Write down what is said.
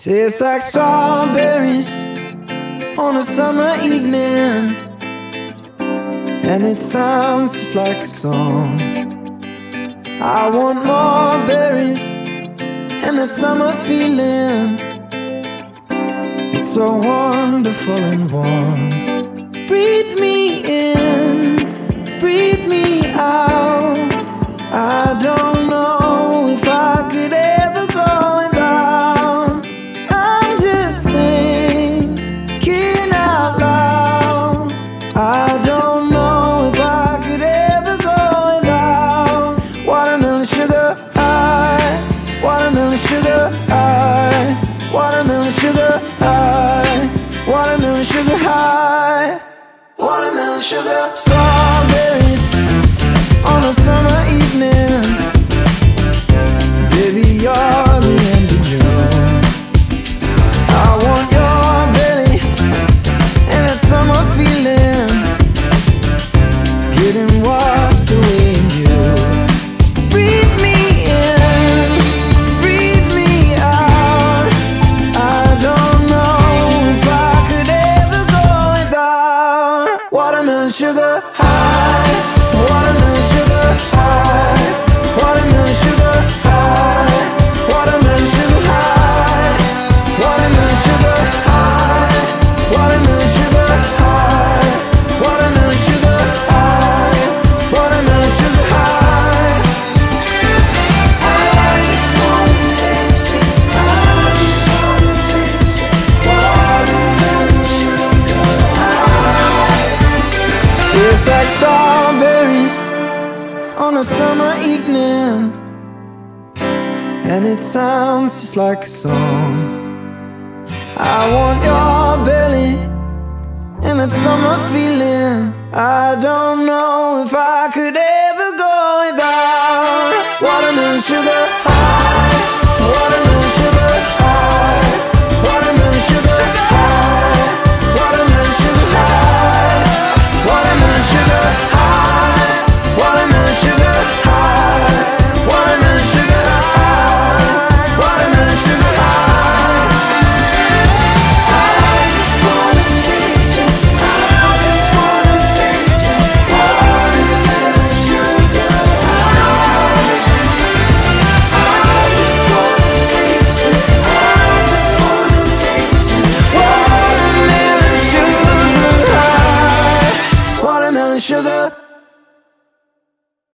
Tastes like strawberries on a summer evening, and it sounds just like a song. I want more berries and that summer feeling. It's so wonderful and warm. Breathe me in, breathe me out. I don't know if I could ever go without. I'm just thinking out loud. I don't know if I could ever go without watermelon sugar high, watermelon sugar high, watermelon sugar high, watermelon sugar high, watermelon sugar. Strawberries on a summer evening, baby, you're the end of June. I want your belly and that summer feeling, getting washed away in you. Breathe me in, breathe me out. I don't know if I could ever go without watermelon sugar high, watermelon sugar high, watermelon sugar high, watermelon sugar high, watermelon sugar high, watermelon sugar high, watermelon sugar high, watermelon sugar high. I just wanna taste it, I just wanna taste it, watermelon sugar high. Tastes like strawberries on a summer evening, and it sounds just like a song. I want your belly and that summer feeling. I don't know